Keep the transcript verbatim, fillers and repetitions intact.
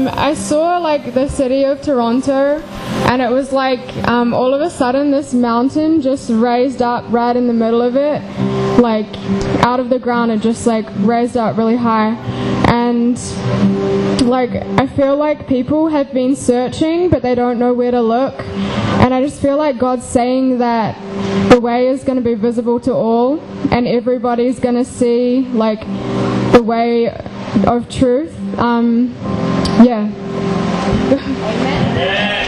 um, I saw like the city of Toronto, and it was like um, all of a sudden this mountain just raised up right in the middle of it, like out of the ground. It just like raised up really high, and like I feel like people have been searching but they don't know where to look, and I just feel like God's saying that the way is going to be visible to all, and everybody's going to see like the way of truth. Um, yeah. Amen.